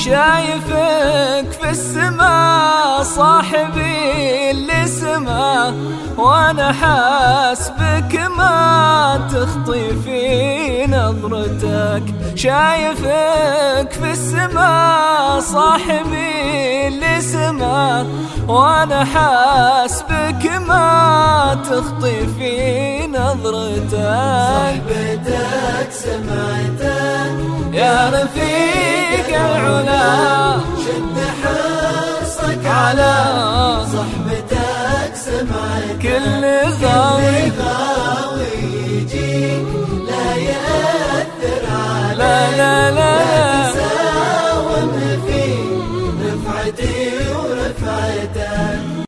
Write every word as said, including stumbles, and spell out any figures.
شايفك في السما صاحبي اللي سما، وانا حاسبك ما تخطي في نظرتك. شايفك في السما صاحبي اللي سما، وانا حاسبك ما تخطي في نظرتك. صحبتك سمعتك يا رفيق العلا، شد حرصك على صحبتك سمعتك كل غم